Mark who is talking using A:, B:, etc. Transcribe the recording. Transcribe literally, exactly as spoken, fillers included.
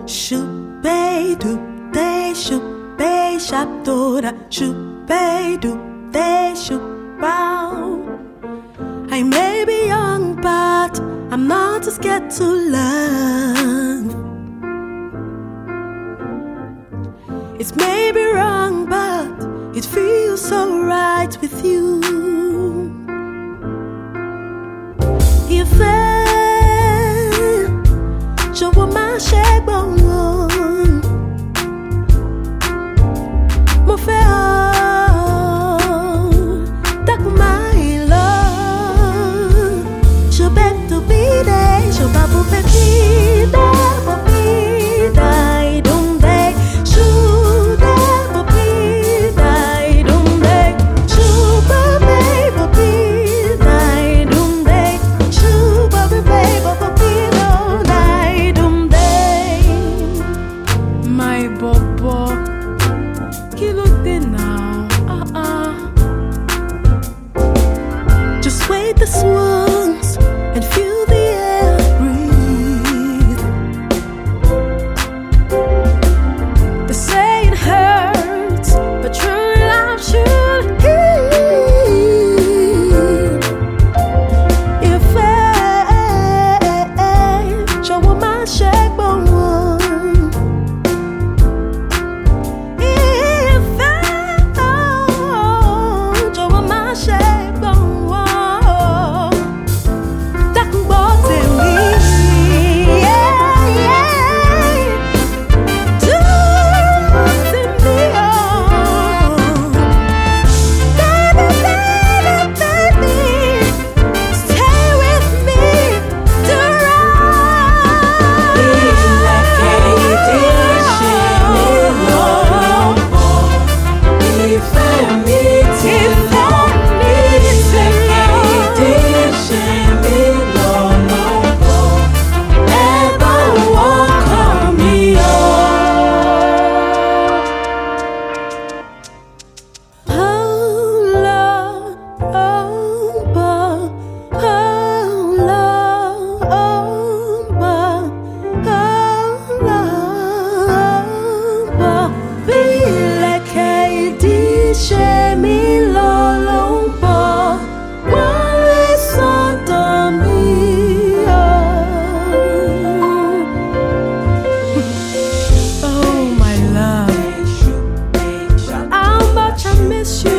A: Shoopay do they shoopay shaptora shoopay do they shoop bow. I may be young, but I'm not too scared to love. It may be wrong, but it feels so right with you. Ìfẹ́ jọ̀wọ́ má ṣe gbọ̀ngàn. Mo fẹ́ ọ, dákun má lọ. Ṣọbẹ́ tó bí dé, ṣọba bó fẹ́ bí dé, bó bí dé, ìdúndé. Ṣùdé bó bí dé, ìdúndé. Ṣùbọ́ bẹ́ bó bí dé, ìdúndé. Ṣùbọ́ bẹ́ bó bí dé, ìdúndé. My bobo, kí ló dé now? Uh-uh. Just wait the swans and feel the air breathe. They say it hurts, but true love should heal. Ìfẹ́ jọ̀wọ́ má ṣe gbọ̀ngàn. Ìfẹ́ jọ̀wọ́ má ṣe gbọ̀ngàn. Dákun gbọ́ tèmi. Yeah, yeah. Dúró tì mí o. Baby, baby, baby. Stay with me. Dúró.
B: Ìfẹ́ mi ti lọ, ìlẹ̀kẹ̀ ìdí ṣe mí lọ́lọ́bọ̀. Ẹ bá wọ́kàn mi o.
A: Oh Lord, oh Lord, oh Lord, oh Lord, oh Lord. Bí ìlẹ̀kẹ̀ ìdí ṣe mí lọ́lọ́bọ̀, wọ́n lè sọ́dọ̀ mi o. Oh my love, how much I miss you.